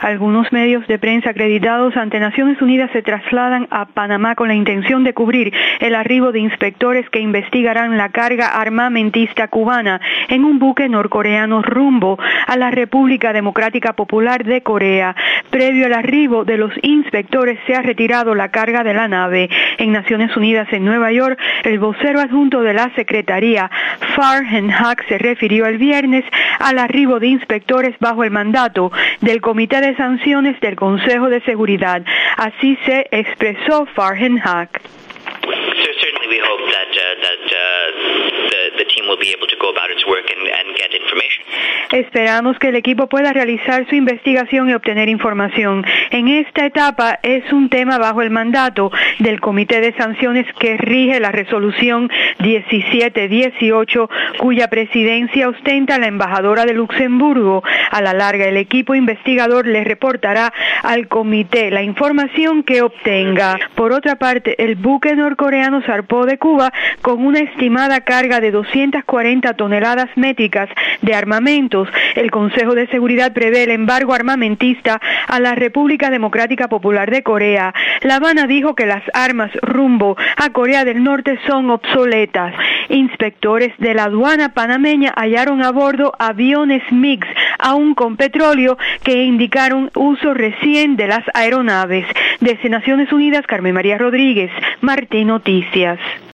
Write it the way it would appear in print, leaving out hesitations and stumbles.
Algunos medios de prensa acreditados ante Naciones Unidas se trasladan a Panamá con la intención de cubrir el arribo de inspectores que investigarán la carga armamentista cubana en un buque norcoreano rumbo a la República Democrática Popular de Corea. Previo al arribo de los inspectores se ha retirado la carga de la nave. En Naciones Unidas en Nueva York, el vocero adjunto de la Secretaría, Farhan Haq, se refirió el viernes al arribo de inspectores bajo el mandato del Comité de Sanciones del Consejo de Seguridad. Así se expresó Farhan Haq. Certainly we hope that the team will be able to go about its work and get information. Esperamos que el equipo pueda realizar su investigación y obtener información. En esta etapa es un tema bajo el mandato del Comité de Sanciones que rige la resolución 1718, cuya presidencia ostenta la embajadora de Luxemburgo. A la larga, el equipo investigador le reportará al comité la información que obtenga. Por otra parte, el buque norcoreano zarpó de Cuba con una estimada carga de 240 toneladas métricas de armamentos. El Consejo de Seguridad prevé el embargo armamentista a la República Democrática Popular de Corea. La Habana dijo que las armas rumbo a Corea del Norte son obsoletas. Inspectores de la aduana panameña hallaron a bordo aviones MiG, aún con petróleo, que indicaron uso recién de las aeronaves. Desde Naciones Unidas, Carmen María Rodríguez, Martín Noticias.